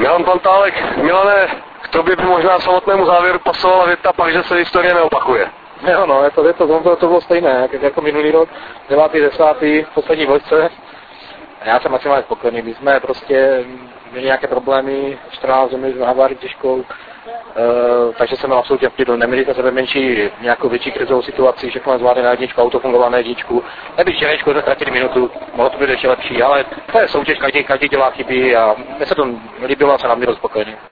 Milan Pantálek, Milane, k tobě by možná samotnému závěru pasovala věta pak, že se historie neopakuje. Jo, no, to bylo stejné, jako minulý rok, 9. 10. poslední vojce. Já jsem maximálně spokojený, my jsme prostě měli nějaké problémy, 14 měli jsme havárii těžkou, takže jsem absolutně v klidu. Neměli jsme sebe menší, nějakou větší krizovou situaci, všechno zvládli na jedničku, auto fungovalo na jedničku. Nebych včerejšku ztratili minutu, mohlo to být ještě lepší, ale to je soutěž, každý dělá chyby a mně se to líbilo a jsem na mě spokojený.